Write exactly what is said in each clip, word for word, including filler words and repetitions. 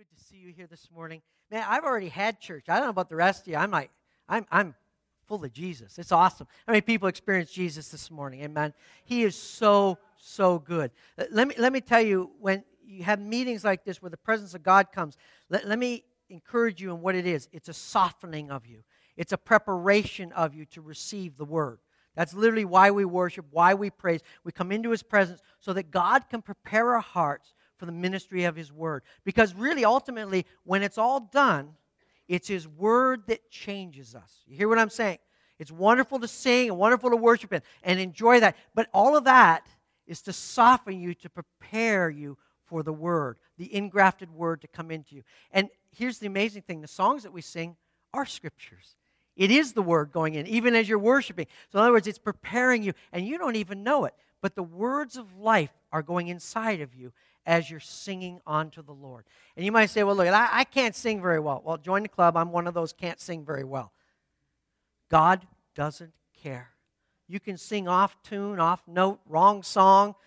good to see you here this morning. Man, I've already had church. I don't know about the rest of you. I'm like, I'm I'm full of Jesus. It's awesome. How many people experienced Jesus this morning? Amen. He is so, so good. Let me let me tell you, when you have meetings like this where the presence of God comes, let, let me encourage you in what it is. It's a softening of you. It's a preparation of you to receive the word. That's literally why we worship, why we praise. We come into His presence so that God can prepare our hearts for the ministry of His word. Because really, ultimately, when it's all done, it's His word that changes us. You hear what I'm saying? It's wonderful to sing and wonderful to worship and, and enjoy that. But all of that is to soften you, to prepare you for the word, the engrafted word to come into you. And here's the amazing thing. The songs that we sing are scriptures. It is the word going in, even as you're worshiping. So in other words, it's preparing you, and you don't even know it. But the words of life are going inside of you as you're singing onto the Lord. And you might say, well, look, I, I can't sing very well. Well, join the club. I'm one of those can't sing very well. God doesn't care. You can sing off tune, off note, wrong song.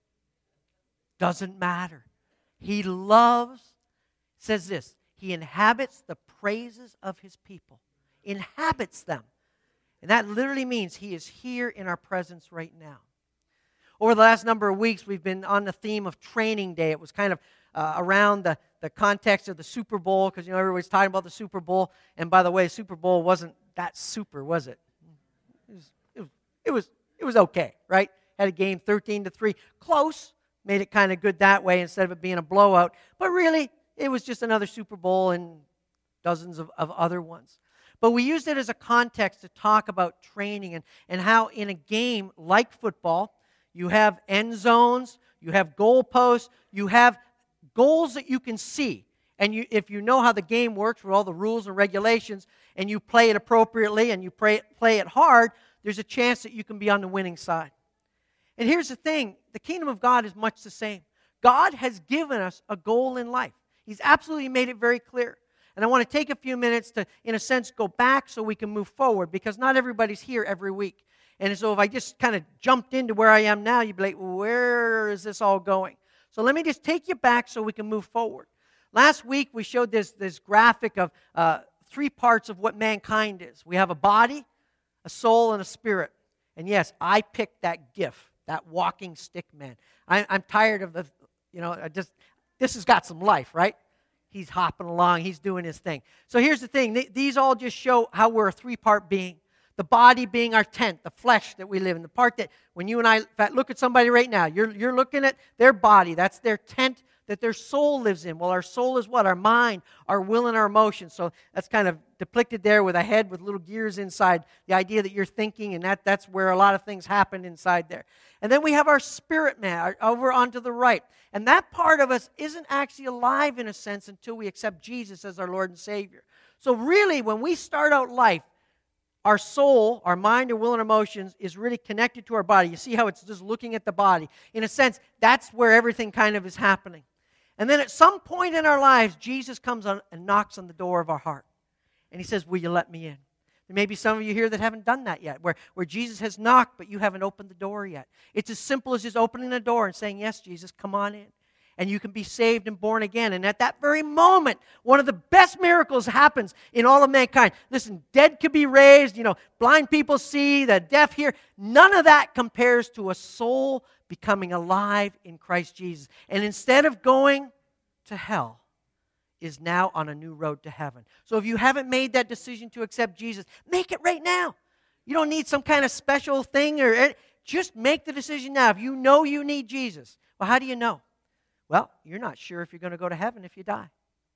Doesn't matter. He loves, says this, He inhabits the praises of His people. Inhabits them. And that literally means He is here in our presence right now. Over the last number of weeks, we've been on the theme of Training Day. It was kind of uh, around the, the context of the Super Bowl, because, you know, everybody's talking about the Super Bowl. And by the way, Super Bowl wasn't that super, was it? It was, it was, it was, it was okay, right? Had a game thirteen to three. Close. Made it kind of good that way instead of it being a blowout. But really, it was just another Super Bowl and dozens of, of other ones. But we used it as a context to talk about training and, and how in a game like football, you have end zones, you have goal posts, you have goals that you can see. And you, if you know how the game works with all the rules and regulations, and you play it appropriately and you play, play it hard, there's a chance that you can be on the winning side. And here's the thing, the kingdom of God is much the same. God has given us a goal in life. He's absolutely made it very clear. And I want to take a few minutes to, in a sense, go back so we can move forward, because not everybody's here every week. And so if I just kind of jumped into where I am now, you'd be like, well, where is this all going? So let me just take you back so we can move forward. Last week, we showed this, this graphic of uh, three parts of what mankind is. We have a body, a soul, and a spirit. And yes, I picked that GIF, that walking stick man. I, I'm tired of the, you know, I just, this has got some life, right? He's hopping along. He's doing his thing. So here's the thing. Th- these all just show how we're a three-part being. The body being our tent, the flesh that we live in. The part that when you and I, in fact, look at somebody right now. You're, you're looking at their body. That's their tent that their soul lives in. Well, our soul is what? Our mind, our will, and our emotions. So that's kind of depicted there with a head with little gears inside. The idea that you're thinking, and that, that's where a lot of things happen inside there. And then we have our spirit man over onto the right. And that part of us isn't actually alive in a sense until we accept Jesus as our Lord and Savior. So really, when we start out life, our soul, our mind, our will, and emotions is really connected to our body. You see how it's just looking at the body. In a sense, that's where everything kind of is happening. And then at some point in our lives, Jesus comes on and knocks on the door of our heart. And He says, will you let me in? There may be some of you here that haven't done that yet, where, where Jesus has knocked, but you haven't opened the door yet. It's as simple as just opening the door and saying, yes, Jesus, come on in. And you can be saved and born again. And at that very moment, one of the best miracles happens in all of mankind. Listen, dead could be raised, you know, blind people see, the deaf hear. None of that compares to a soul becoming alive in Christ Jesus. And instead of going to hell, is now on a new road to heaven. So if you haven't made that decision to accept Jesus, make it right now. You don't need some kind of special thing, or just make the decision now. If you know you need Jesus, well, how do you know? Well, you're not sure if you're going to go to heaven if you die.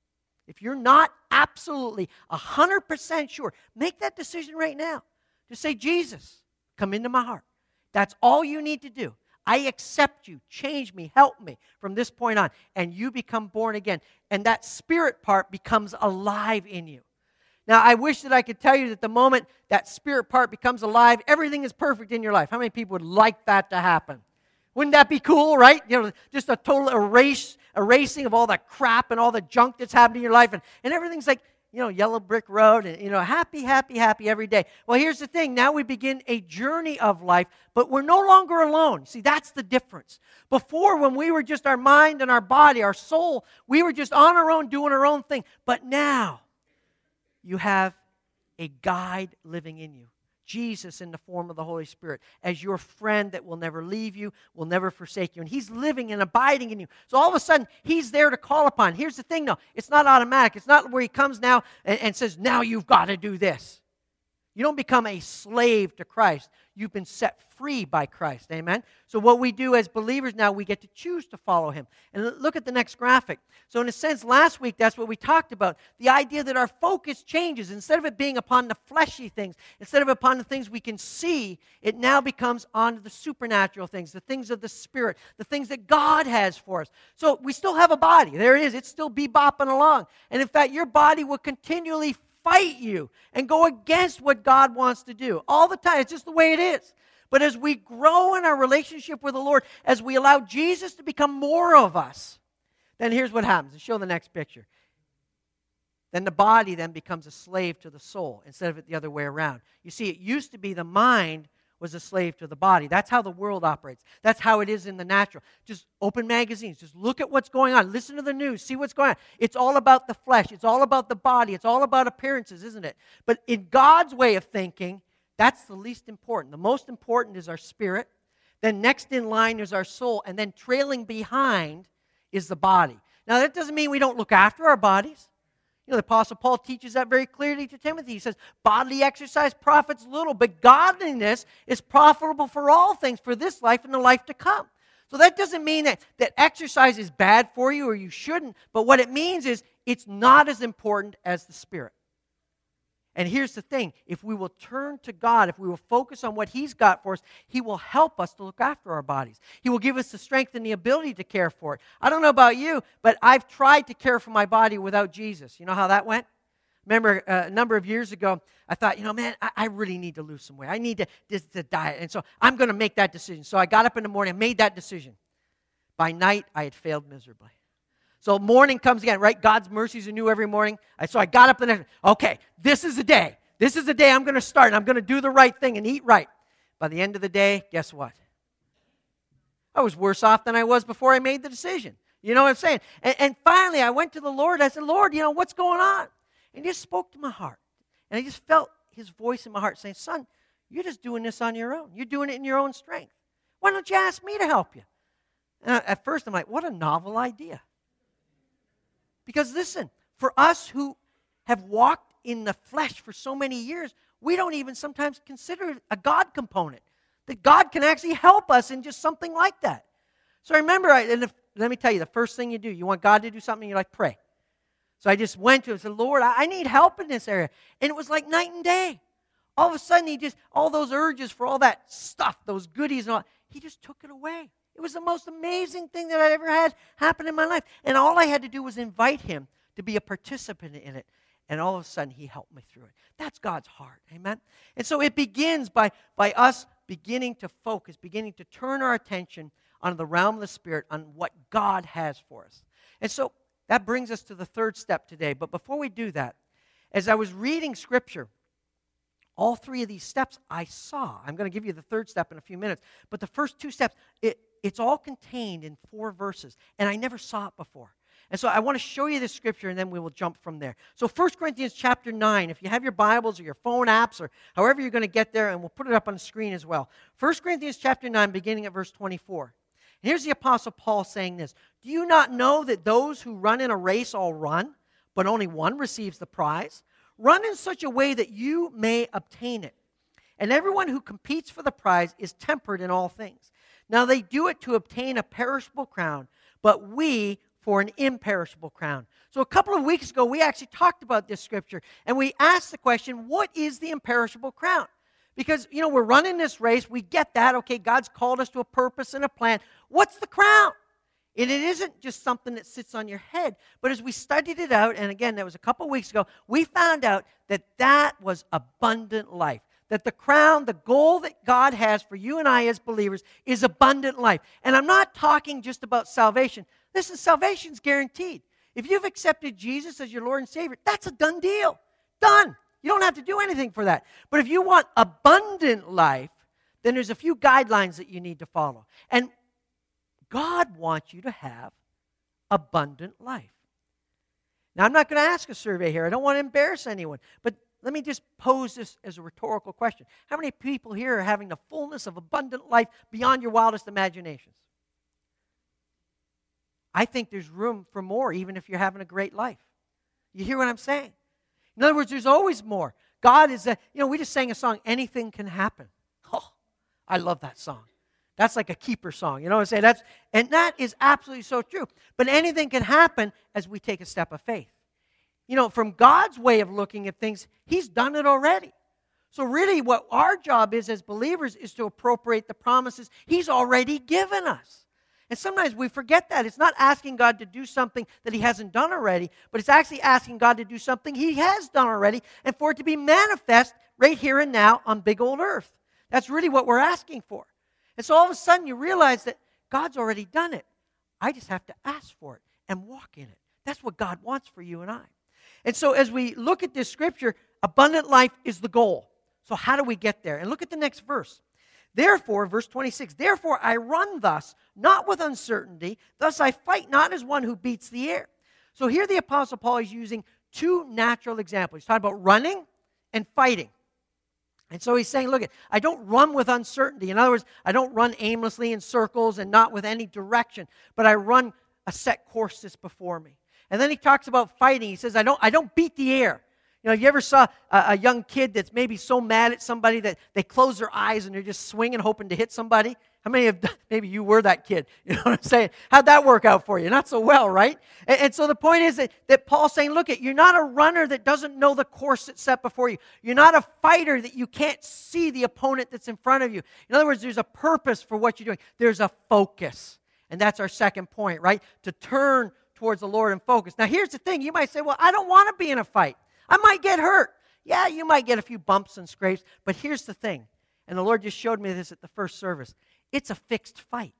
If you're not absolutely one hundred percent sure, make that decision right now. Just say, Jesus, come into my heart. That's all you need to do. I accept you. Change me. Help me from this point on. And you become born again. And that spirit part becomes alive in you. Now, I wish that I could tell you that the moment that spirit part becomes alive, everything is perfect in your life. How many people would like that to happen? Wouldn't that be cool, right? You know, just a total erase, erasing of all the crap and all the junk that's happening in your life. And, and everything's like, you you know, yellow brick road and, you know, happy, happy, happy every day. Well, here's the thing. Now we begin a journey of life, but we're no longer alone. See, that's the difference. Before, when we were just our mind and our body, our soul, we were just on our own doing our own thing. But now you have a guide living in you. Jesus in the form of the Holy Spirit as your friend that will never leave you, will never forsake you. And He's living and abiding in you. So all of a sudden, He's there to call upon. Here's the thing, though. It's not automatic. It's not where He comes now and, and says, now you've got to do this. You don't become a slave to Christ. You've been set free by Christ. Amen? So what we do as believers now, we get to choose to follow Him. And look at the next graphic. So in a sense, last week, that's what we talked about. The idea that our focus changes. Instead of it being upon the fleshy things, instead of upon the things we can see, it now becomes on the supernatural things, the things of the Spirit, the things that God has for us. So we still have a body. There it is. It's still bebopping along. And in fact, your body will continually fight you and go against what God wants to do all the time. It's just the way it is. But as we grow in our relationship with the Lord, as we allow Jesus to become more of us, then here's what happens. Let's show the next picture. Then the body then becomes a slave to the soul instead of it the other way around. You see, it used to be the mind was a slave to the body. That's how the world operates. That's how it is in the natural. Just open magazines. Just look at what's going on. Listen to the news. See what's going on. It's all about the flesh. It's all about the body. It's all about appearances, isn't it? But in God's way of thinking, that's the least important. The most important is our spirit. Then next in line is our soul. And then trailing behind is the body. Now, that doesn't mean we don't look after our bodies. You know, the Apostle Paul teaches that very clearly to Timothy. He says, bodily exercise profits little, but godliness is profitable for all things, for this life and the life to come. So that doesn't mean that, that exercise is bad for you or you shouldn't, but what it means is it's not as important as the Spirit. And here's the thing, if we will turn to God, if we will focus on what He's got for us, He will help us to look after our bodies. He will give us the strength and the ability to care for it. I don't know about you, but I've tried to care for my body without Jesus. You know how that went? Remember uh, a number of years ago, I thought, you know, man, I, I really need to lose some weight. I need to, to, to diet. And so I'm going to make that decision. So I got up in the morning and made that decision. By night, I had failed miserably. So morning comes again, right? God's mercies are new every morning. So I got up the next, okay, this is the day. This is the day I'm going to start, and I'm going to do the right thing and eat right. By the end of the day, guess what? I was worse off than I was before I made the decision. You know what I'm saying? And, and finally, I went to the Lord. I said, Lord, you know, what's going on? And He just spoke to my heart. And I just felt His voice in my heart saying, son, you're just doing this on your own. You're doing it in your own strength. Why don't you ask me to help you? And I, at first, I'm like, what a novel idea. Because listen, for us who have walked in the flesh for so many years, we don't even sometimes consider it a God component. That God can actually help us in just something like that. So I remember, I, and if, let me tell you, the first thing you do, you want God to do something, you're like, pray. So I just went to Him and said, Lord, I, I need help in this area. And it was like night and day. All of a sudden, He just, all those urges for all that stuff, those goodies and all, He just took it away. It was the most amazing thing that I ever had happen in my life. And all I had to do was invite Him to be a participant in it. And all of a sudden, He helped me through it. That's God's heart. Amen? And so it begins by, by us beginning to focus, beginning to turn our attention on the realm of the Spirit, on what God has for us. And so that brings us to the third step today. But before we do that, as I was reading Scripture, all three of these steps I saw. I'm going to give you the third step in a few minutes. But the first two steps, it, it's all contained in four verses. And I never saw it before. And so I want to show you this Scripture, and then we will jump from there. So First Corinthians chapter nine, if you have your Bibles or your phone apps or however you're going to get there, and we'll put it up on the screen as well. First Corinthians chapter nine, beginning at verse twenty-four. And here's the Apostle Paul saying this. Do you not know that those who run in a race all run, but only one receives the prize? Run in such a way that you may obtain it. And everyone who competes for the prize is tempered in all things. Now they do it to obtain a perishable crown, but we for an imperishable crown. So a couple of weeks ago, we actually talked about this Scripture, and we asked the question, what is the imperishable crown? Because, you know, we're running this race. We get that. Okay, God's called us to a purpose and a plan. What's the crown? And it isn't just something that sits on your head. But as we studied it out, and again, that was a couple of weeks ago, we found out that that was abundant life. That the crown, the goal that God has for you and I as believers is abundant life. And I'm not talking just about salvation. Listen, salvation's guaranteed. If you've accepted Jesus as your Lord and Savior, that's a done deal. Done. You don't have to do anything for that. But if you want abundant life, then there's a few guidelines that you need to follow. And God wants you to have abundant life. Now, I'm not going to ask a survey here. I don't want to embarrass anyone. But let me just pose this as a rhetorical question. How many people here are having the fullness of abundant life beyond your wildest imaginations? I think there's room for more, even if you're having a great life. You hear what I'm saying? In other words, there's always more. God is a, you know, we just sang a song, Anything Can Happen. Oh, I love that song. That's like a keeper song. You know what I'm saying? That's, and that is absolutely so true. But anything can happen as we take a step of faith. You know, from God's way of looking at things, He's done it already. So really what our job is as believers is to appropriate the promises He's already given us. And sometimes we forget that. It's not asking God to do something that He hasn't done already, but it's actually asking God to do something He has done already and for it to be manifest right here and now on big old earth. That's really what we're asking for. And so all of a sudden you realize that God's already done it. I just have to ask for it and walk in it. That's what God wants for you and I. And so as we look at this scripture, abundant life is the goal. So how do we get there? And look at the next verse. Therefore, verse twenty-six, therefore I run thus, not with uncertainty, thus I fight not as one who beats the air. So here the Apostle Paul is using two natural examples. He's talking about running and fighting. And so he's saying, look, I don't run with uncertainty. In other words, I don't run aimlessly in circles and not with any direction, but I run a set course that's before me. And then he talks about fighting. He says, I don't, I don't beat the air. You know, you ever saw a, a young kid that's maybe so mad at somebody that they close their eyes and they're just swinging, hoping to hit somebody? How many of, maybe you were that kid, you know what I'm saying? How'd that work out for you? Not so well, right? And, and so the point is that, that Paul's saying, look, at you're not a runner that doesn't know the course that's set before you. You're not a fighter that you can't see the opponent that's in front of you. In other words, there's a purpose for what you're doing. There's a focus. And that's our second point, right? To turn towards the Lord and focus. Now, here's the thing. You might say, well, I don't want to be in a fight. I might get hurt. Yeah, you might get a few bumps and scrapes, but here's the thing, and the Lord just showed me this at the first service. It's a fixed fight.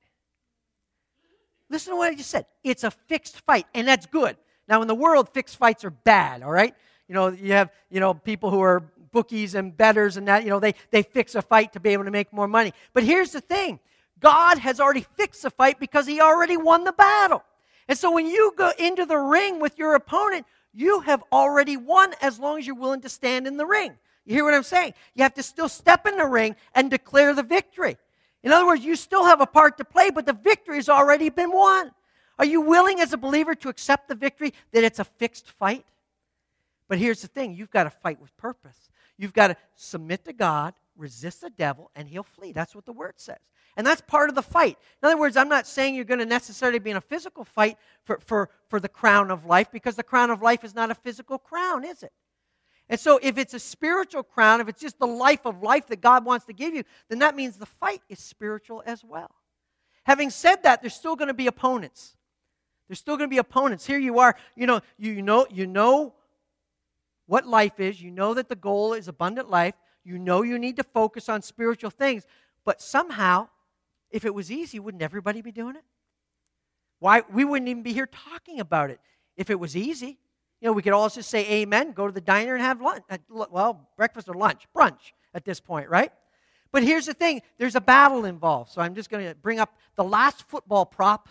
Listen to what I just said. It's a fixed fight, and that's good. Now, in the world, fixed fights are bad, all right? You know, you have, you know, people who are bookies and bettors and that, you know, they, they fix a fight to be able to make more money. But here's the thing. God has already fixed the fight because He already won the battle. And so when you go into the ring with your opponent, you have already won as long as you're willing to stand in the ring. You hear what I'm saying? You have to still step in the ring and declare the victory. In other words, you still have a part to play, but the victory has already been won. Are you willing as a believer to accept the victory that it's a fixed fight? But here's the thing. You've got to fight with purpose. You've got to submit to God, resist the devil, and he'll flee. That's what the word says. And that's part of the fight. In other words, I'm not saying you're going to necessarily be in a physical fight for, for, for the crown of life, because the crown of life is not a physical crown, is it? And so if it's a spiritual crown, if it's just the life of life that God wants to give you, then that means the fight is spiritual as well. Having said that, there's still going to be opponents. There's still going to be opponents. Here you are, you know, you know, you know what life is. You know that the goal is abundant life. You know you need to focus on spiritual things. But somehow, if it was easy, wouldn't everybody be doing it? Why? We wouldn't even be here talking about it if it was easy. You know, we could all just say amen, go to the diner and have lunch. Well, breakfast or lunch, brunch at this point, right? But here's the thing. There's a battle involved. So I'm just going to bring up the last football prop.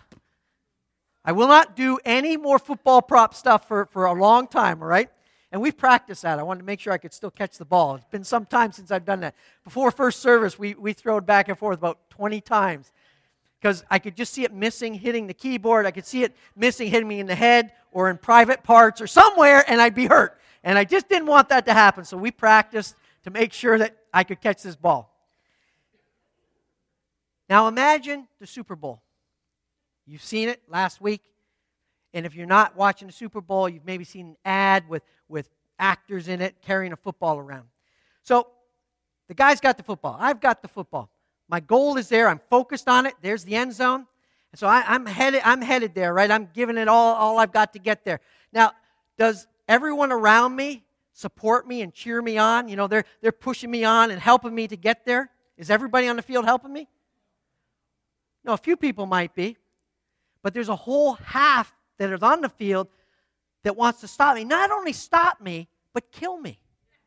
I will not do any more football prop stuff for, for a long time, all right? And we've practiced that. I wanted to make sure I could still catch the ball. It's been some time since I've done that. Before first service, we, we throwed back and forth about twenty times because I could just see it missing, hitting the keyboard. I could see it missing, hitting me in the head or in private parts or somewhere, and I'd be hurt. And I just didn't want that to happen, so we practiced to make sure that I could catch this ball. Now imagine the Super Bowl. You've seen it last week. And if you're not watching the Super Bowl, you've maybe seen an ad with, with actors in it carrying a football around. So the guy's got the football. I've got the football. My goal is there. I'm focused on it. There's the end zone. And so I, I'm headed I'm headed there, right? I'm giving it all, all I've got to get there. Now, does everyone around me support me and cheer me on? You know, they're, they're pushing me on and helping me to get there. Is everybody on the field helping me? No, a few people might be. But there's a whole half that is on the field that wants to stop me. Not only stop me, but kill me.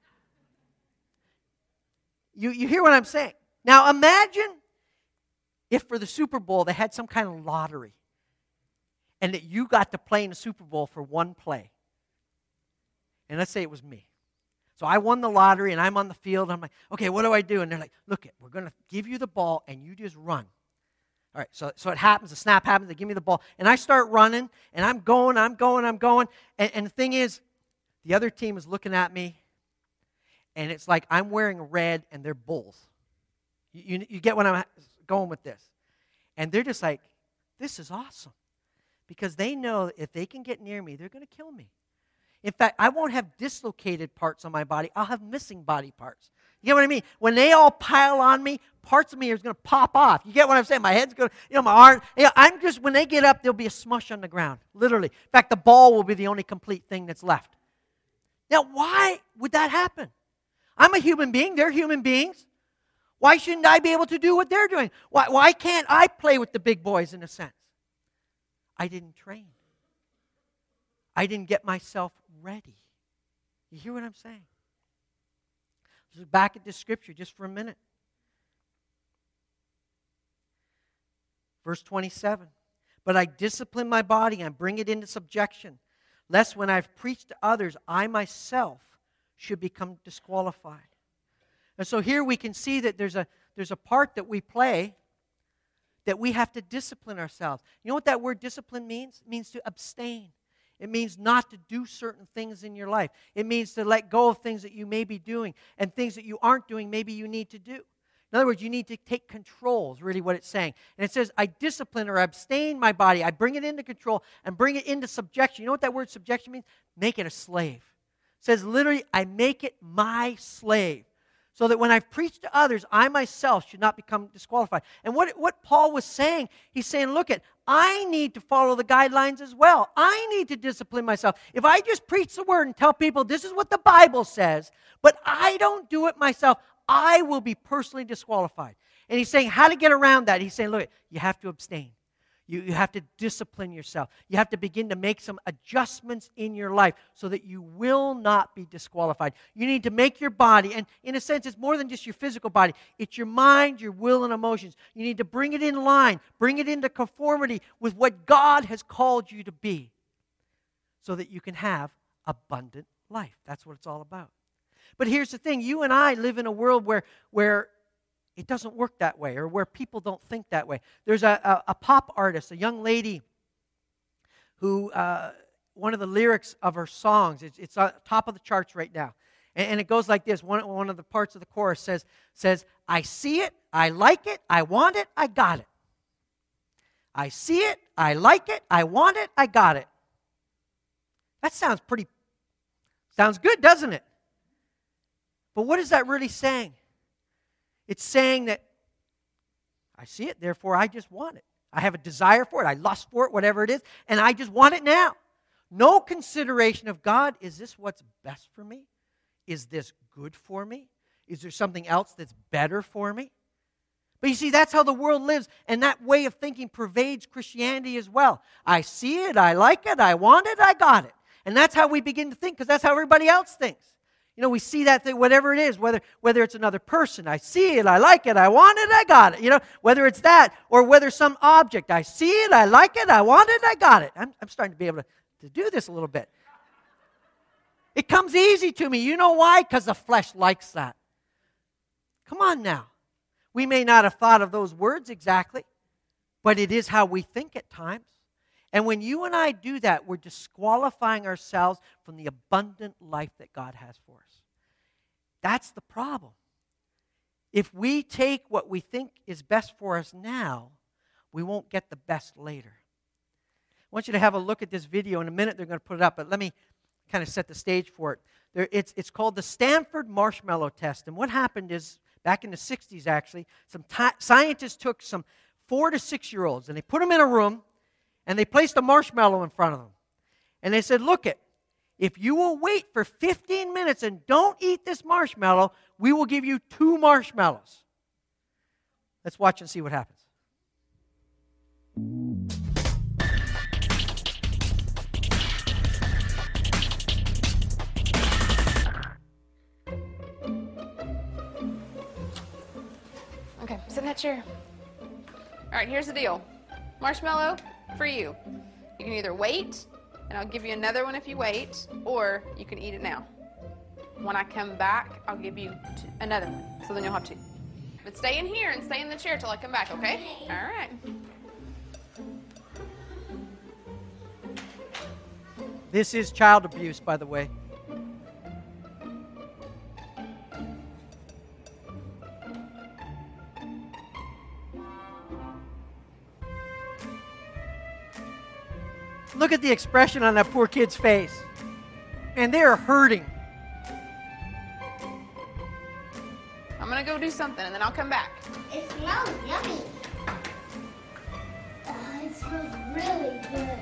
You, you hear what I'm saying? Now imagine if for the Super Bowl they had some kind of lottery and that you got to play in the Super Bowl for one play. And let's say it was me. So I won the lottery and I'm on the field. And I'm like, okay, what do I do? And they're like, look, it, we're going to give you the ball and you just run. All right, so, so it happens, the snap happens, they give me the ball. And I start running and I'm going, I'm going, I'm going. And, and the thing is, the other team is looking at me and it's like I'm wearing red and they're bulls. You, you, you get what I'm going with this. And they're just like, this is awesome. Because they know if they can get near me, they're going to kill me. In fact, I won't have dislocated parts on my body. I'll have missing body parts. You get what I mean? When they all pile on me, parts of me are going to pop off. You get what I'm saying? My head's going to, you know, my arm. You know, I'm just, when they get up, there'll be a smush on the ground. Literally. In fact, the ball will be the only complete thing that's left. Now, why would that happen? I'm a human being. They're human beings. Why shouldn't I be able to do what they're doing? Why, why can't I play with the big boys in a sense? I didn't train. I didn't get myself ready. You hear what I'm saying? Let's look back at this scripture just for a minute. Verse twenty-seven. But I discipline my body and bring it into subjection, lest when I've preached to others, I myself should become disqualified. And so here we can see that there's a, there's a part that we play that we have to discipline ourselves. You know what that word discipline means? It means to abstain. It means not to do certain things in your life. It means to let go of things that you may be doing and things that you aren't doing maybe you need to do. In other words, you need to take control is really what it's saying. And it says, I discipline or abstain my body. I bring it into control and bring it into subjection. You know what that word subjection means? Make it a slave. It says literally, I make it my slave. So that when I've preached to others, I myself should not become disqualified. And what, what Paul was saying, he's saying, look at, I need to follow the guidelines as well. I need to discipline myself. If I just preach the word and tell people this is what the Bible says, but I don't do it myself, I will be personally disqualified. And he's saying how to get around that. He's saying, look, you have to abstain. You, you have to discipline yourself. You have to begin to make some adjustments in your life so that you will not be disqualified. You need to make your body, and in a sense, it's more than just your physical body. It's your mind, your will, and emotions. You need to bring it in line, bring it into conformity with what God has called you to be so that you can have abundant life. That's what it's all about. But here's the thing. You and I live in a world where, where it doesn't work that way, or where people don't think that way. There's a, a, a pop artist, a young lady, who, uh, one of the lyrics of her songs, it's, it's on top of the charts right now. And, and it goes like this. One, one of the parts of the chorus says, says, I see it, I like it, I want it, I got it. I see it, I like it, I want it, I got it. That sounds pretty, sounds good, doesn't it? But what is that really saying? It's saying that I see it, therefore I just want it. I have a desire for it, I lust for it, whatever it is, and I just want it now. No consideration of God, is this what's best for me? Is this good for me? Is there something else that's better for me? But you see, that's how the world lives, and that way of thinking pervades Christianity as well. I see it, I like it, I want it, I got it. And that's how we begin to think, because that's how everybody else thinks. You know, we see that thing, whatever it is, whether whether it's another person, I see it, I like it, I want it, I got it. You know, whether it's that, or whether some object, I see it, I like it, I want it, I got it. I'm, I'm starting to be able to, to do this a little bit. It comes easy to me. You know why? Because the flesh likes that. Come on now. We may not have thought of those words exactly, but it is how we think at times. And when you and I do that, we're disqualifying ourselves from the abundant life that God has for us. That's the problem. If we take what we think is best for us now, we won't get the best later. I want you to have a look at this video. In a minute, they're going to put it up, but let me kind of set the stage for it. There, it's, it's called the Stanford Marshmallow Test. And what happened is, back in the sixties actually, some t- scientists took some four to six-year-olds, and they put them in a room, and they placed a marshmallow in front of them. And they said, look it, if you will wait for fifteen minutes and don't eat this marshmallow, we will give you two marshmallows. Let's watch and see what happens. that chair. All right, here's the deal. Marshmallow, for you. You can either wait, and I'll give you another one if you wait, or you can eat it now. When I come back, I'll give you two, another one, so then you'll have two. But stay in here and stay in the chair till I come back, okay? All right. This is child abuse, by the way. Look at the expression on that poor kid's face. And they are hurting. I'm going to go do something, and then I'll come back. It smells yummy. Uh, it smells really good.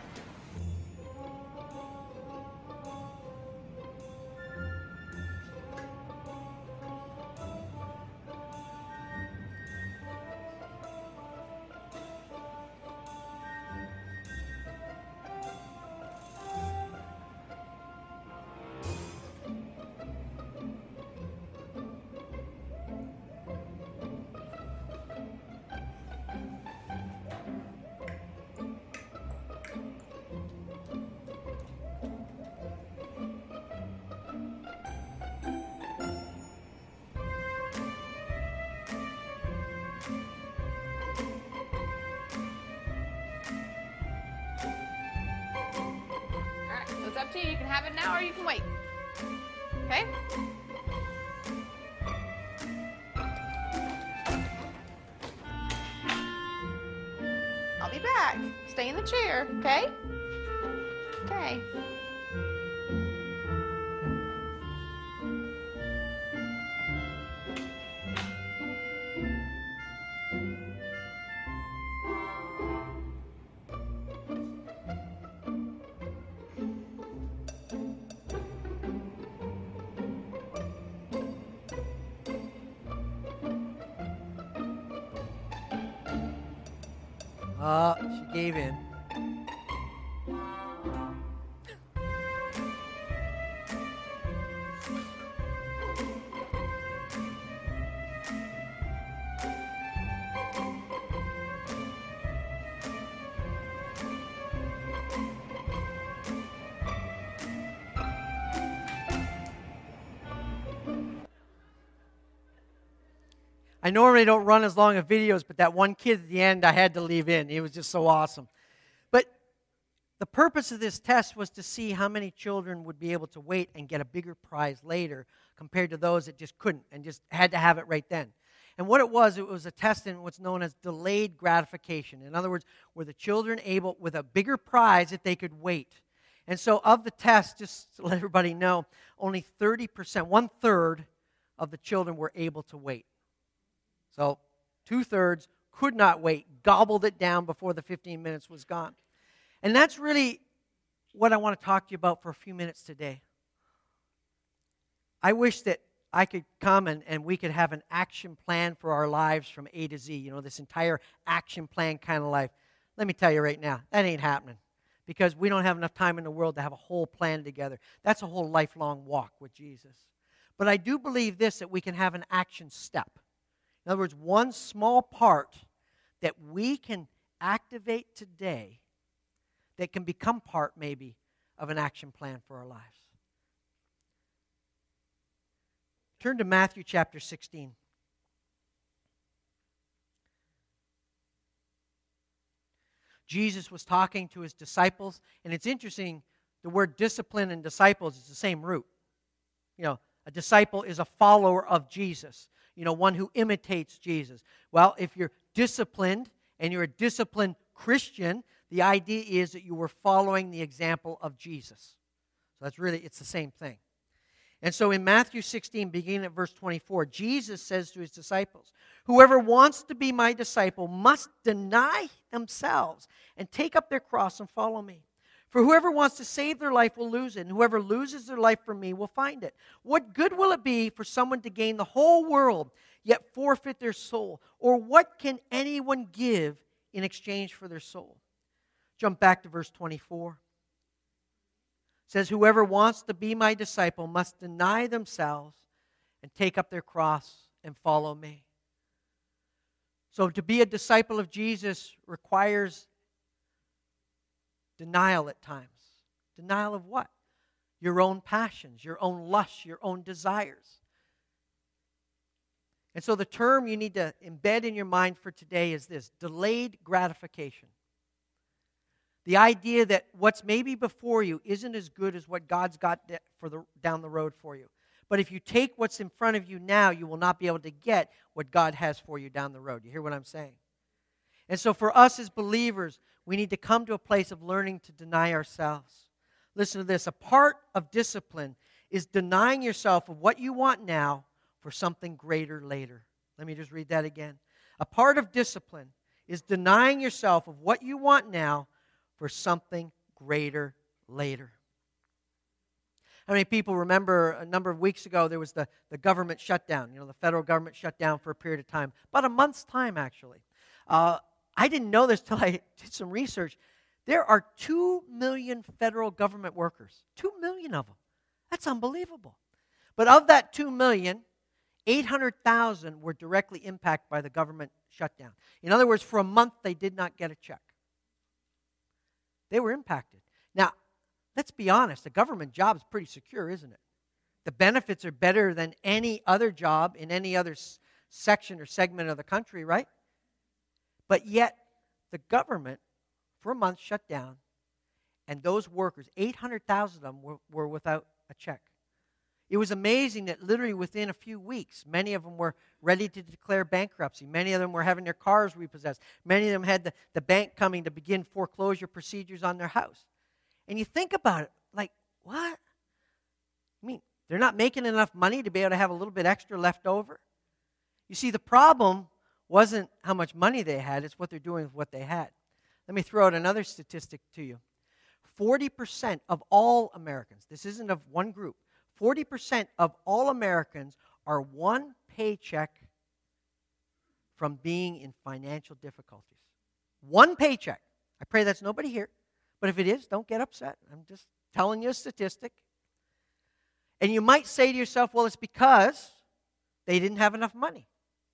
It's up to you. You can have it now or you can wait. Okay? I'll be back. Stay in the chair, okay? Okay. Uh, she gave in. I normally don't run as long of videos, but that one kid at the end, I had to leave in. He was just so awesome. But the purpose of this test was to see how many children would be able to wait and get a bigger prize later compared to those that just couldn't and just had to have it right then. And what it was, it was a test in what's known as delayed gratification. In other words, were the children able, with a bigger prize, if they could wait. And so of the test, just to let everybody know, only thirty percent, one-third of the children were able to wait. So two-thirds could not wait, gobbled it down before the fifteen minutes was gone. And that's really what I want to talk to you about for a few minutes today. I wish that I could come and, and we could have an action plan for our lives from A to Z, you know, this entire action plan kind of life. Let me tell you right now, that ain't happening because we don't have enough time in the world to have a whole plan together. That's a whole lifelong walk with Jesus. But I do believe this, that we can have an action step. In other words, one small part that we can activate today that can become part, maybe, of an action plan for our lives. Turn to Matthew chapter sixteen. Jesus was talking to his disciples, and it's interesting, the word discipline and disciples is the same root. You know, a disciple is a follower of Jesus. You know, one who imitates Jesus. Well, if you're disciplined and you're a disciplined Christian, the idea is that you were following the example of Jesus. So that's really, it's the same thing. And so in Matthew sixteen, beginning at verse twenty-four, Jesus says to his disciples, "Whoever wants to be my disciple must deny themselves and take up their cross and follow me. For whoever wants to save their life will lose it, and whoever loses their life for me will find it. What good will it be for someone to gain the whole world, yet forfeit their soul? Or what can anyone give in exchange for their soul?" Jump back to verse twenty-four. It says, "Whoever wants to be my disciple must deny themselves and take up their cross and follow me." So to be a disciple of Jesus requires denial at times. Denial of what? Your own passions, your own lusts, your own desires. And so the term you need to embed in your mind for today is this: delayed gratification. The idea that what's maybe before you isn't as good as what God's got for the, down the road for you. But if you take what's in front of you now, you will not be able to get what God has for you down the road. You hear what I'm saying? And so for us as believers, we need to come to a place of learning to deny ourselves. Listen to this. A part of discipline is denying yourself of what you want now for something greater later. Let me just read that again. A part of discipline is denying yourself of what you want now for something greater later. How many people remember a number of weeks ago there was the, the government shutdown? You know, the federal government shut down for a period of time. About a month's time, actually. Uh, I didn't know this till I did some research. There are two million federal government workers. two million of them. That's unbelievable. But of that two million, eight hundred thousand were directly impacted by the government shutdown. In other words, for a month they did not get a check. They were impacted. Now, let's be honest, a government job is pretty secure, isn't it? The benefits are better than any other job in any other s- section or segment of the country, right? But yet, the government, for a month, shut down, and those workers, eight hundred thousand of them, were, were without a check. It was amazing that literally within a few weeks, many of them were ready to declare bankruptcy. Many of them were having their cars repossessed. Many of them had the, the bank coming to begin foreclosure procedures on their house. And you think about it, like, what? I mean, they're not making enough money to be able to have a little bit extra left over? You see, the problem wasn't how much money they had, it's what they're doing with what they had. Let me throw out another statistic to you. forty percent of all Americans, this isn't of one group, forty percent of all Americans are one paycheck from being in financial difficulties. One paycheck. I pray that's nobody here. But if it is, don't get upset. I'm just telling you a statistic. And you might say to yourself, well, it's because they didn't have enough money.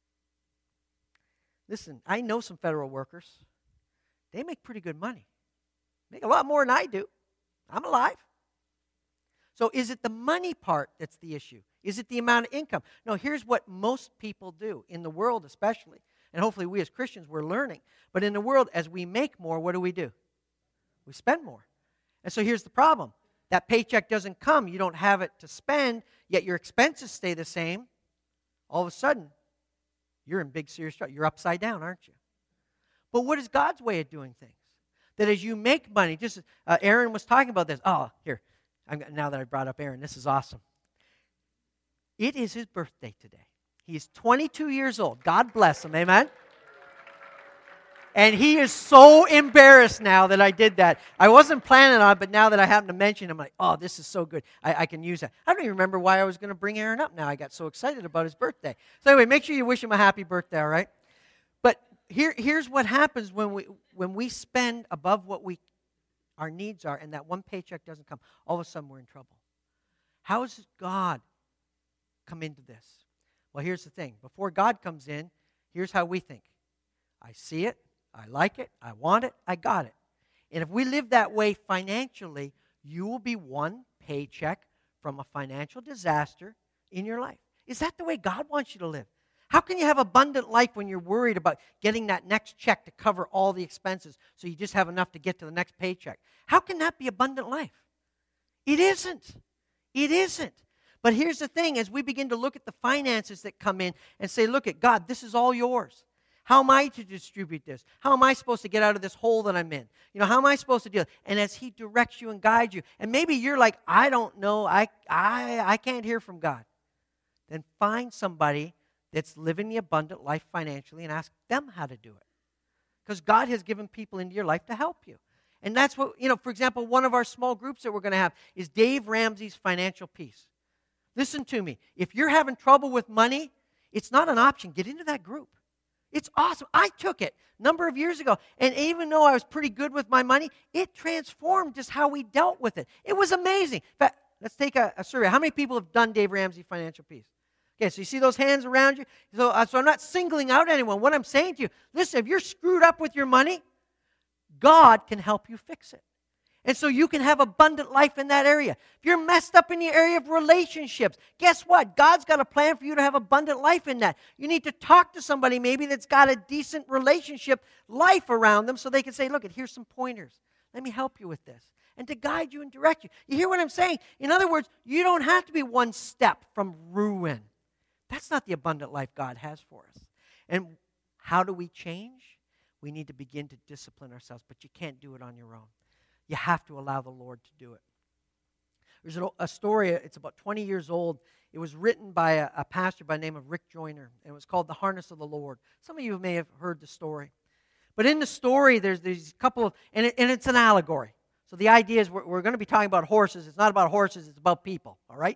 Listen, I know some federal workers. They make pretty good money. Make a lot more than I do. I'm alive. So is it the money part that's the issue? Is it the amount of income? No, here's what most people do, in the world especially. And hopefully we as Christians, we're learning. But in the world, as we make more, what do we do? We spend more. And so here's the problem. That paycheck doesn't come. You don't have it to spend, yet your expenses stay the same. All of a sudden, you're in big serious trouble. You're upside down, aren't you? But what is God's way of doing things? That as you make money, just uh, Aaron was talking about this. Oh, here, I'm, now that I brought up Aaron, this is awesome. It is his birthday today. He's twenty-two years old. God bless him, amen? And he is so embarrassed now that I did that. I wasn't planning on it, but now that I happen to mention him, I'm like, oh, this is so good. I, I can use that. I don't even remember why I was going to bring Aaron up now. I got so excited about his birthday. So anyway, make sure you wish him a happy birthday, all right? But here, here's what happens when we when we spend above what we our needs are, and that one paycheck doesn't come. All of a sudden, we're in trouble. How does God come into this? Well, here's the thing. Before God comes in, here's how we think. I see it. I like it, I want it, I got it. And if we live that way financially, you will be one paycheck from a financial disaster in your life. Is that the way God wants you to live? How can you have abundant life when you're worried about getting that next check to cover all the expenses so you just have enough to get to the next paycheck? How can that be abundant life? It isn't. It isn't. But here's the thing, as we begin to look at the finances that come in and say, look at God, this is all yours. How am I to distribute this? How am I supposed to get out of this hole that I'm in? You know, how am I supposed to do it? And as he directs you and guides you, and maybe you're like, I don't know, I, I, I can't hear from God. Then find somebody that's living the abundant life financially and ask them how to do it. Because God has given people into your life to help you. And that's what, you know, for example, one of our small groups that we're going to have is Dave Ramsey's Financial Peace. Listen to me. If you're having trouble with money, it's not an option. Get into that group. It's awesome. I took it a number of years ago. And even though I was pretty good with my money, it transformed just how we dealt with it. It was amazing. In fact, let's take a, a survey. How many people have done Dave Ramsey Financial Peace? Okay, so you see those hands around you? So, uh, so I'm not singling out anyone. What I'm saying to you, listen, if you're screwed up with your money, God can help you fix it. And so you can have abundant life in that area. If you're messed up in the area of relationships, guess what? God's got a plan for you to have abundant life in that. You need to talk to somebody maybe that's got a decent relationship life around them so they can say, look, here's some pointers. Let me help you with this. And to guide you and direct you. You hear what I'm saying? In other words, you don't have to be one step from ruin. That's not the abundant life God has for us. And how do we change? We need to begin to discipline ourselves, but you can't do it on your own. You have to allow the Lord to do it. There's a, a story, it's about twenty years old. It was written by a, a pastor by the name of Rick Joyner, and it was called The Harness of the Lord. Some of you may have heard the story. But in the story, there's these couple of, and, it, and it's an allegory. So the idea is we're, we're going to be talking about horses. It's not about horses, it's about people, all right?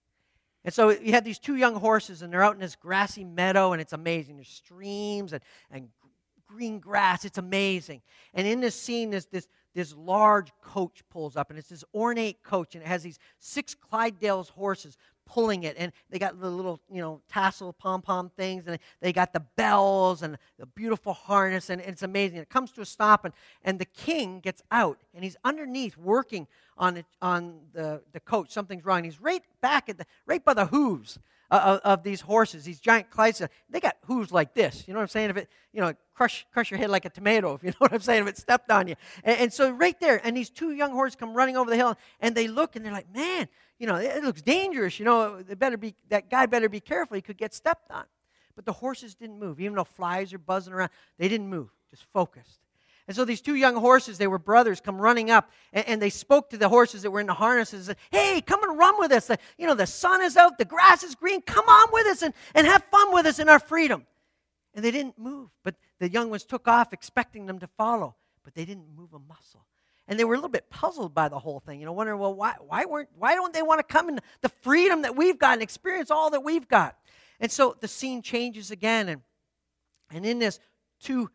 And so you have these two young horses, and they're out in this grassy meadow, and it's amazing. There's streams and, and green grass. It's amazing. And in this scene, this, this, this large coach pulls up, and it's this ornate coach, and it has these six Clydesdales horses pulling it, and they got the little, you know, tassel pom-pom things, and they got the bells and the beautiful harness, and it's amazing. It comes to a stop, and, and the king gets out, and he's underneath working on it, on the, the coach. Something's wrong. He's right back at the, right by the hooves of, of these horses, these giant Clydesdales. They got hooves like this. You know what I'm saying? If it, you know, crush crush your head like a tomato, if you know what I'm saying, if it stepped on you. And, and so right there, and these two young horses come running over the hill, and they look, and they're like, man, you know, it looks dangerous. You know, they better be, that guy better be careful. He could get stepped on. But the horses didn't move. Even though flies are buzzing around, they didn't move, just focused. And so these two young horses, they were brothers, come running up, and, and they spoke to the horses that were in the harnesses and said, hey, come and run with us. The, you know, the sun is out, the grass is green. Come on with us and, and have fun with us in our freedom. And they didn't move, but the young ones took off expecting them to follow, but they didn't move a muscle. And they were a little bit puzzled by the whole thing, you know, wondering, well, why, why, weren't, why don't they want to come in the freedom that we've got and experience all that we've got? And so the scene changes again, and, and in this, two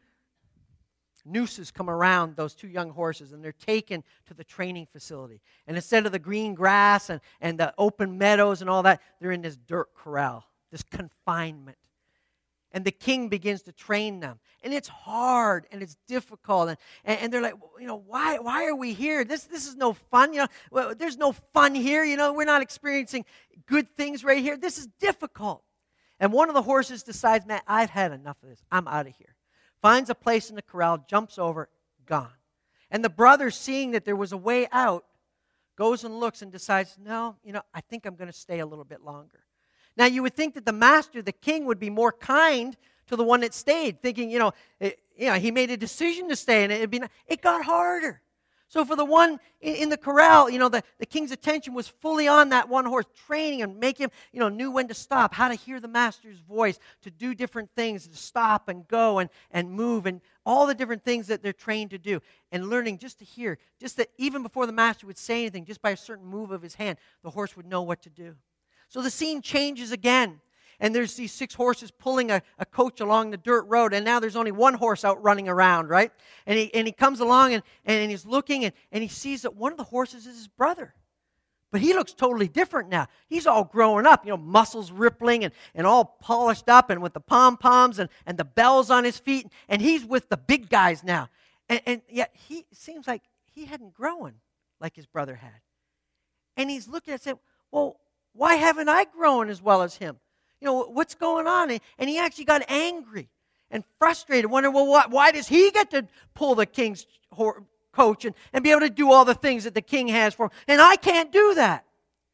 nooses come around those two young horses, and they're taken to the training facility. And instead of the green grass and, and the open meadows and all that, they're in this dirt corral, this confinement. And the king begins to train them. And it's hard and it's difficult. And, and, and they're like, you know, why why are we here? This this is no fun. You know, well, there's no fun here. You know, we're not experiencing good things right here. This is difficult. And one of the horses decides, man, I've had enough of this. I'm out of here. Finds a place in the corral, jumps over, gone. And the brother, seeing that there was a way out, goes and looks and decides, no, you know, I think I'm going to stay a little bit longer. Now, you would think that the master, the king, would be more kind to the one that stayed, thinking, you know, it, you know, he made a decision to stay, and it'd be, it got harder. So for the one in, in the corral, you know, the, the king's attention was fully on that one horse, training him, making him, you know, knew when to stop, how to hear the master's voice, to do different things, to stop and go and, and move, and all the different things that they're trained to do, and learning just to hear, just that even before the master would say anything, just by a certain move of his hand, the horse would know what to do. So the scene changes again, and there's these six horses pulling a, a coach along the dirt road, and now there's only one horse out running around, right? And he and he comes along, and, and he's looking, and, and he sees that one of the horses is his brother. But he looks totally different now. He's all growing up, you know, muscles rippling, and, and all polished up, and with the pom-poms and, and the bells on his feet, and he's with the big guys now. And, and yet he seems like he hadn't grown like his brother had. And he's looking and saying, well, why haven't I grown as well as him? You know, what's going on? And he actually got angry and frustrated, wondering, well, why, why does he get to pull the king's coach and, and be able to do all the things that the king has for him? And I can't do that.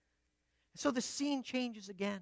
So the scene changes again.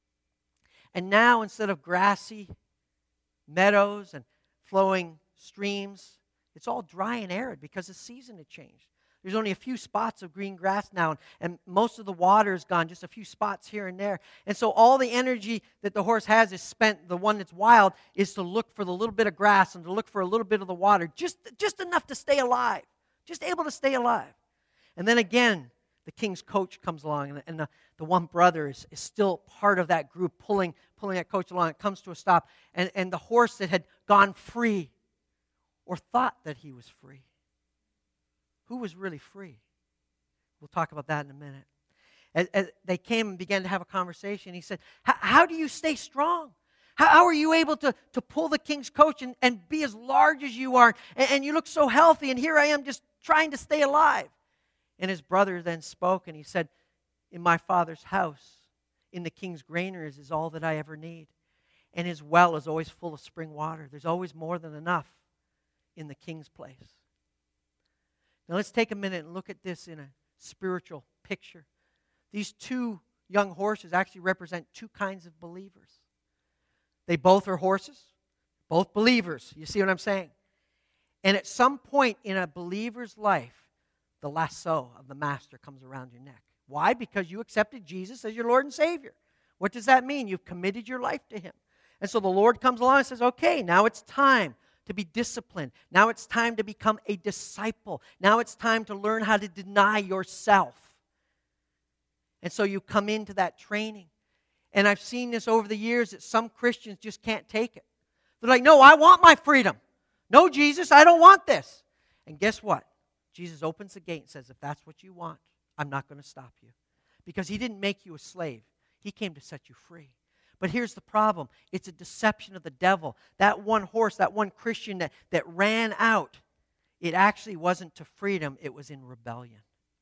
And now, instead of grassy meadows and flowing streams, it's all dry and arid because the season had changed. There's only a few spots of green grass now, and, and most of the water is gone, just a few spots here and there. And so all the energy that the horse has is spent, the one that's wild, is to look for the little bit of grass and to look for a little bit of the water, just, just enough to stay alive, just able to stay alive. And then again, the king's coach comes along, and, and the, the one brother is, is still part of that group pulling, pulling that coach along. It comes to a stop, and, and the horse that had gone free or thought that he was free, who was really free? We'll talk about that in a minute. As, as they came and began to have a conversation, he said, how do you stay strong? How, how are you able to, to pull the king's coach and, and be as large as you are? And, and you look so healthy, and here I am just trying to stay alive. And his brother then spoke, and he said, in my father's house, in the king's granaries, is all that I ever need. And his well is always full of spring water. There's always more than enough in the king's place. Now let's take a minute and look at this in a spiritual picture. These two young horses actually represent two kinds of believers. They both are horses, both believers. You see what I'm saying? And at some point in a believer's life, the lasso of the master comes around your neck. Why? Because you accepted Jesus as your Lord and Savior. What does that mean? You've committed your life to Him. And so the Lord comes along and says, okay, now it's time to be disciplined. Now it's time to become a disciple. Now it's time to learn how to deny yourself. And so you come into that training. And I've seen this over the years that some Christians just can't take it. They're like, no, I want my freedom. No, Jesus, I don't want this. And guess what? Jesus opens the gate and says, if that's what you want, I'm not going to stop you. Because He didn't make you a slave. He came to set you free. But here's the problem. It's a deception of the devil. That one horse, that one Christian that, that ran out, it actually wasn't to freedom. It was in rebellion.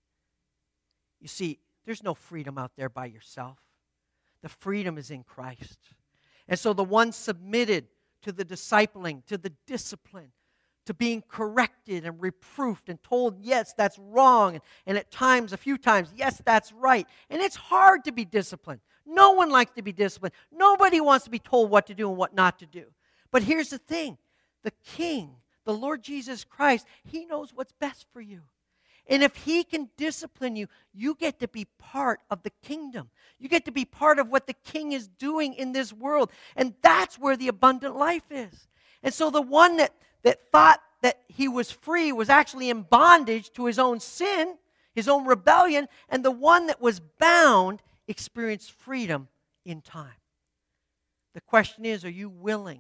You see, there's no freedom out there by yourself. The freedom is in Christ. And so the one submitted to the discipling, to the discipline, to being corrected and reproofed and told, yes, that's wrong. And, and at times, a few times, yes, that's right. And it's hard to be disciplined. No one likes to be disciplined. Nobody wants to be told what to do and what not to do. But here's the thing. The King, the Lord Jesus Christ, He knows what's best for you. And if He can discipline you, you get to be part of the kingdom. You get to be part of what the King is doing in this world. And that's where the abundant life is. And so the one that, that thought that he was free was actually in bondage to his own sin, his own rebellion, and the one that was bound experienced freedom in time. The question is, are you willing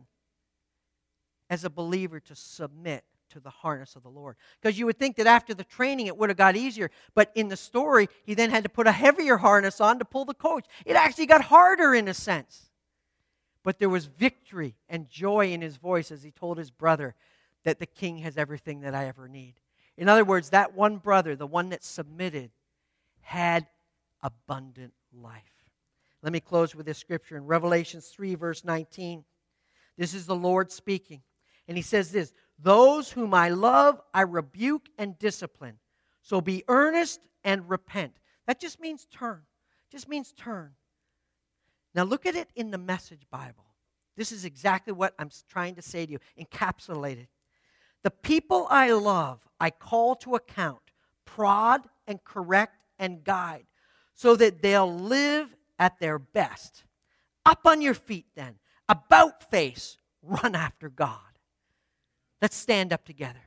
as a believer to submit to the harness of the Lord? Because you would think that after the training it would have got easier, but in the story he then had to put a heavier harness on to pull the coach. It actually got harder in a sense. But there was victory and joy in his voice as he told his brother that the King has everything that I ever need. In other words, that one brother, the one that submitted, had abundant life. Let me close with this scripture in Revelation three, verse nineteen. This is the Lord speaking. And He says this, those whom I love, I rebuke and discipline. So be earnest and repent. That just means turn. Just means turn. Now look at it in the Message Bible. This is exactly what I'm trying to say to you, encapsulated. The people I love, I call to account, prod and correct and guide, so that they'll live at their best. Up on your feet then, about face, run after God. Let's stand up together.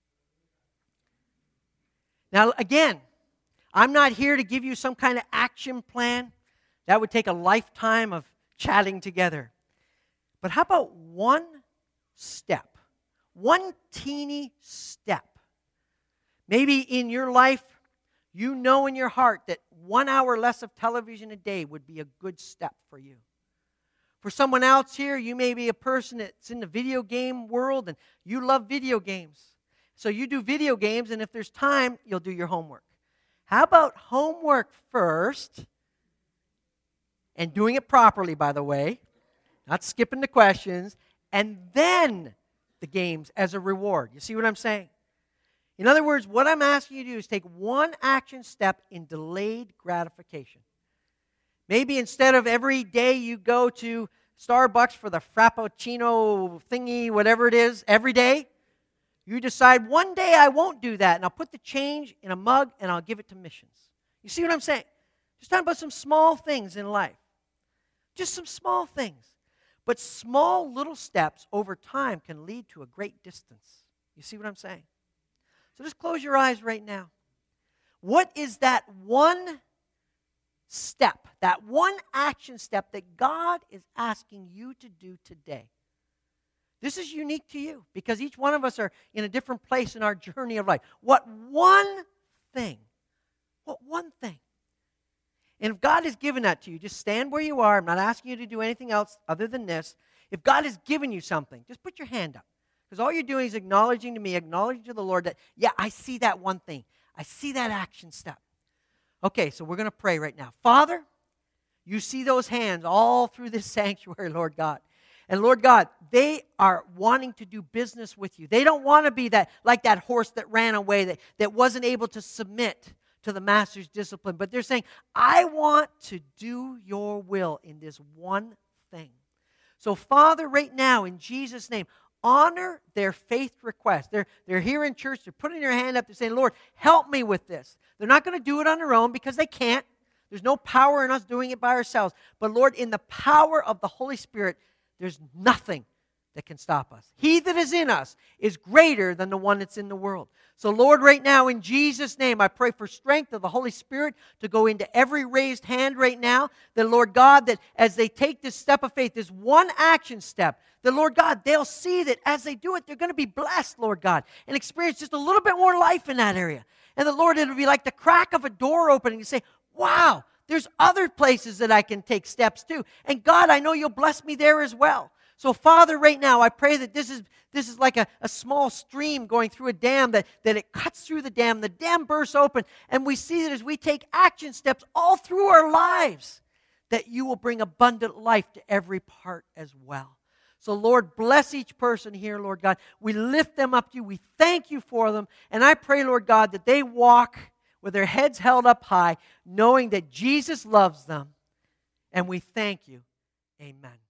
Now again, I'm not here to give you some kind of action plan. That would take a lifetime of chatting together. But how about one step? One teeny step. Maybe in your life, you know in your heart that one hour less of television a day would be a good step for you. For someone else here, you may be a person that's in the video game world and you love video games. So you do video games, and if there's time, you'll do your homework. How about homework first, and doing it properly, by the way, not skipping the questions, and then the games as a reward. You see what I'm saying? In other words, what I'm asking you to do is take one action step in delayed gratification. Maybe instead of every day you go to Starbucks for the Frappuccino thingy, whatever it is, every day, you decide one day I won't do that, and I'll put the change in a mug and I'll give it to missions. You see what I'm saying? Just talking about some small things in life. Just some small things. But small little steps over time can lead to a great distance. You see what I'm saying? So just close your eyes right now. What is that one step, that one action step that God is asking you to do today? This is unique to you because each one of us are in a different place in our journey of life. What one thing, what one thing? And if God has given that to you, just stand where you are. I'm not asking you to do anything else other than this. If God has given you something, just put your hand up. Because all you're doing is acknowledging to me, acknowledging to the Lord that, yeah, I see that one thing. I see that action step. Okay, so we're going to pray right now. Father, you see those hands all through this sanctuary, Lord God. And Lord God, they are wanting to do business with you. They don't want to be that like that horse that ran away, that, that wasn't able to submit to the master's discipline. But they're saying, I want to do your will in this one thing. So Father, right now, in Jesus' name, honor their faith request. They're, they're here in church. They're putting their hand up. They're saying, Lord, help me with this. They're not going to do it on their own because they can't. There's no power in us doing it by ourselves. But Lord, in the power of the Holy Spirit, there's nothing that can stop us. He that is in us is greater than the one that's in the world. So Lord, right now, in Jesus' name, I pray for strength of the Holy Spirit to go into every raised hand right now. That, Lord God, that as they take this step of faith, this one action step, that, Lord God, they'll see that as they do it, they're going to be blessed, Lord God, and experience just a little bit more life in that area. And the Lord, it'll be like the crack of a door opening to say, wow, there's other places that I can take steps to. And God, I know you'll bless me there as well. So Father, right now, I pray that this is this is like a, a small stream going through a dam, that, that it cuts through the dam, the dam bursts open, and we see that as we take action steps all through our lives, that you will bring abundant life to every part as well. So Lord, bless each person here, Lord God. We lift them up to you. We thank you for them. And I pray, Lord God, that they walk with their heads held up high, knowing that Jesus loves them. And we thank you. Amen.